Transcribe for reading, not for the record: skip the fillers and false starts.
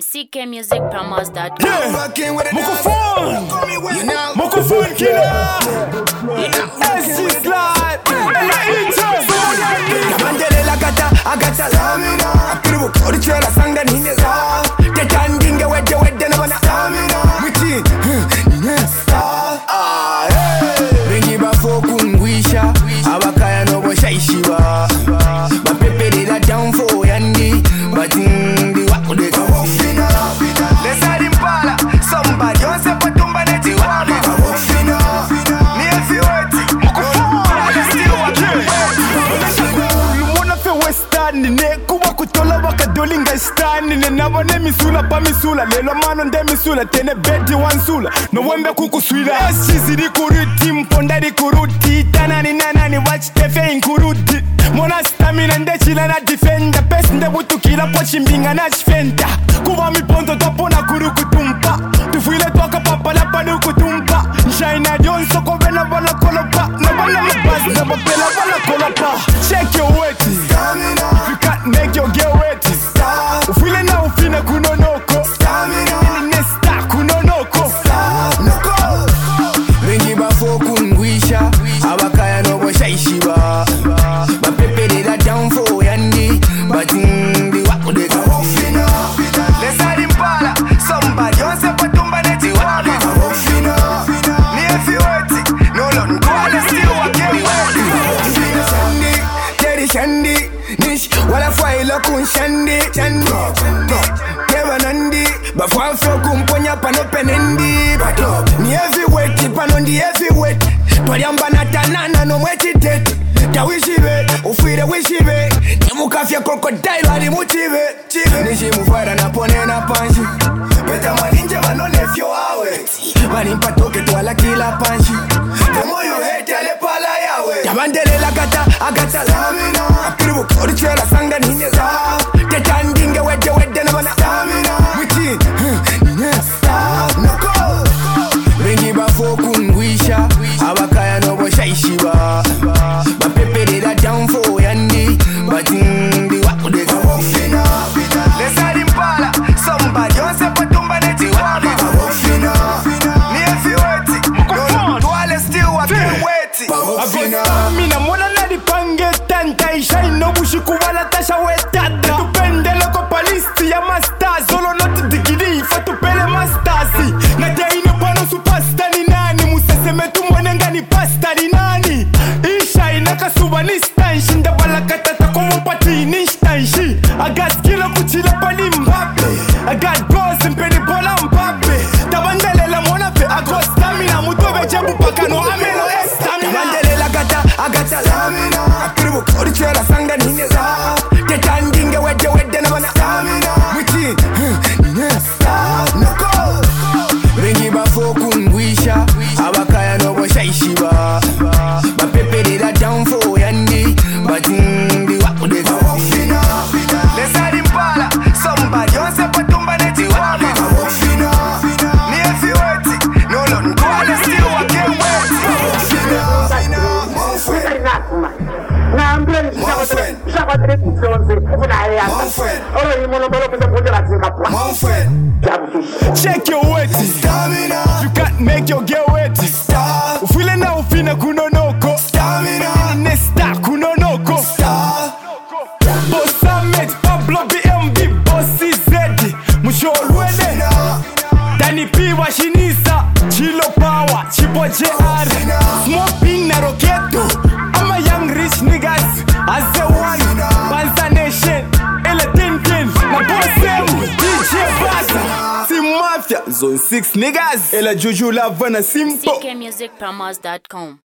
CKmusicpromos.com. Microphone, microphone killer. SG slide, Mandele la gata, agata lamina. Akiribu orichela sanga nineza. Tetandinge wedde na bana lamina. Miti, nesta. Bengi bafo kungwisha. Abakaya no bosha ishiba. Bapepere la down for yandi. Batindi wakude kafina. Lesa dimpala. Somebody onse patumba neti wama. Ni efi weti. Western ne kuba kutola wakadolinga stani ne nabone misula pa misula lelo mano nde misula tene bedi wansula no wembe kukuswila esiziri kuruti mpondari kuruti tanani nanani watch tefe inkuruti mona stamina nde chila na defender pes nde butukila pochi mbinga na chifenta kuba miponto topona kurukutumpa tufuile toka papala panu kutumpa shaina dionso kobena bala kolopa na bala mabasi na bapela bala kolopa check your weight. If you can't make your girl wet, ufile na ufine kunonoko. Nesta kunonoko. Bengi bafo kungwisha. Abakaya no bosha ishiba. Bapepere la down for yandi. Batindi wakude kafina. Lesa dimpala. Somebody onse patumba neti wama. Ni efi weti. No lon kwale still wakemi weti. Shandi, nish, wala fwaila kun shandi, Keva nandi, bafwa fyo kumponya pano penendi, Bato, ni heavyweight, pano ndi heavyweight, Twaliamba na tanana no mweti tete, Tawishibe, ufire wishibe, Nimukafya crocodile wali mutibe, Nishi mufara na pone na panshi, Peta maninja manone fyo awe, Manimpa toke tuwala kila panshi, The more you hate, ale pala yawe, Yabandele la gata, agata lamina. Akiribu orichela sanga nineza. Tetandinge wedde na bana lamina. Miti, nesta. Nako. Bengi bafo kungwisha. Abakaya no bosha ishiba. Bapepere la down for yandi. Batindi wakude kafina. Lesa dimpala. Somebody onse patumba neti wama. Ni efi weti. No tuwale still wakemi weti. Mina mwana nadi pange tanta isha inobushi kubala tasha wetata Tupende loko palisti ya masters Zolo noti digidi ifa tupele masters Nadia ino pano supasta ni nani Musaseme tu mwenenga ni pasta ni nani Isha inaka suba ni stanshi Ndabala katata komo pati ni stanshi I got skill kuchila pali Mbappe I got goals mpeni bola Mbappe Tabandele la mwana fe I got stamina Mutobe jebu pakano amelo estamina Agata lamina. Akiribu orichela sanga nineza. Tetandinge wedde na bana lamina. Miti, nesta. Nako. Bengi bafo kungwisha. Abakaya no bosha ishiba. Bapepere la down for yandi. Batindi wakude kafina. Lesa dimpala. Somebody onse patumba neti wama. Ni efi weti. No lon kwale still wakemi weti. Check your weight. Stamina. You can't make your girl wet. Ufile na ufine kunonoko. Stamina. Nesta kunonoko. Bossa Med, Pablo BMB, Bossi Z, Musholwele, Danny P washinisa, Chilo Power, Chipo JR, Smoking na Roketo. I'm a young rich niggas, as the one, Banza Nation, Ele Tintin, na Bossem, DJ Baza, Team Mafia, Zone 6 niggas, Ela Juju Lavana Simple. CKmusicpromos.com.